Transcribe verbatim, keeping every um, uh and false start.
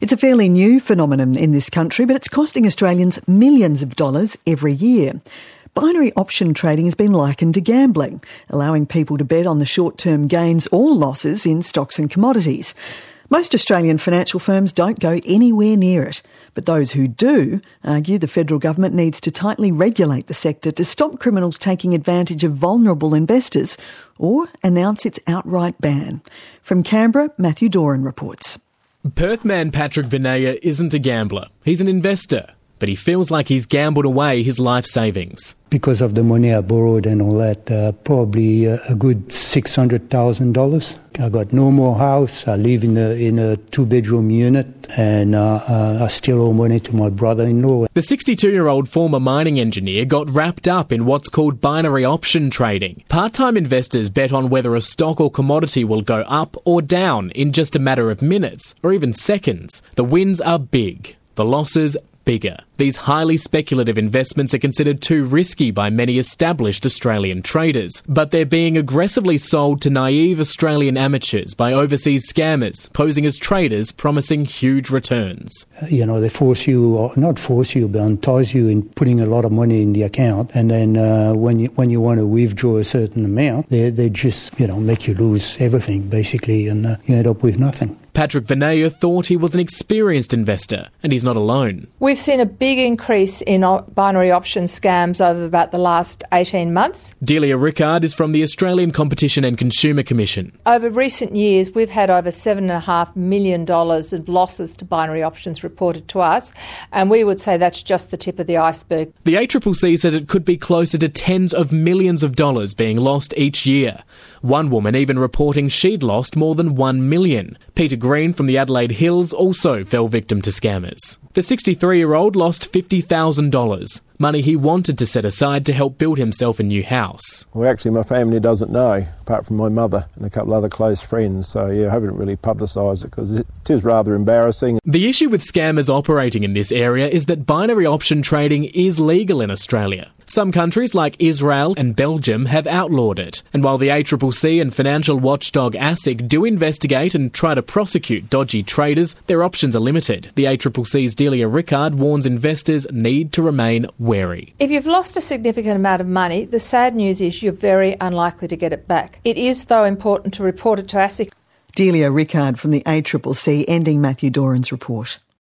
It's a fairly new phenomenon in this country, but it's costing Australians millions of dollars every year. Binary option trading has been likened to gambling, allowing people to bet on the short-term gains or losses in stocks and commodities. Most Australian financial firms don't go anywhere near it, but those who do argue the federal government needs to tightly regulate the sector to stop criminals taking advantage of vulnerable investors or announce its outright ban. From Canberra, Matthew Doran reports. Perth man Patrick Vinaya isn't a gambler. He's an investor, but he feels like he's gambled away his life savings. Because of the money I borrowed and all that, uh, probably uh, a good six hundred thousand dollars. I got no more house. I live in a, in a two-bedroom unit, and uh, uh, I still owe money to my brother-in-law. The sixty-two-year-old former mining engineer got wrapped up in what's called binary option trading. Part-time investors bet on whether a stock or commodity will go up or down in just a matter of minutes or even seconds. The wins are big, the losses bigger. These highly speculative investments are considered too risky by many established Australian traders, but they're being aggressively sold to naive Australian amateurs by overseas scammers, posing as traders promising huge returns. Uh, you know, they force you, or not force you, but entice you in putting a lot of money in the account, and then uh, when you when you want to withdraw a certain amount, they they just, you know, make you lose everything, basically, and uh, you end up with nothing. Patrick Vinaya thought he was an experienced investor, and he's not alone. We've seen a big increase in binary option scams over about the last eighteen months. Delia Rickard is from the Australian Competition and Consumer Commission. Over recent years, we've had over seven point five million dollars of losses to binary options reported to us, and we would say that's just the tip of the iceberg. The A C C C says it could be closer to tens of millions of dollars being lost each year. One woman even reporting she'd lost more than one million. Peter Green from the Adelaide Hills also fell victim to scammers. The sixty-three-year-old lost fifty thousand dollars, money he wanted to set aside to help build himself a new house. Well, actually, my family doesn't know, apart from my mother and a couple of other close friends, so yeah, I haven't really publicised it because it is rather embarrassing. The issue with scammers operating in this area is that binary option trading is legal in Australia. Some countries like Israel and Belgium have outlawed it, and while the A C C C and financial watchdog ASIC do investigate and try to prosecute dodgy traders, their options are limited. The A C C C's Delia Rickard warns investors need to remain wary. If you've lost a significant amount of money, the sad news is you're very unlikely to get it back. It is, though, important to report it to ASIC. Delia Rickard from the A C C C ending Matthew Doran's report.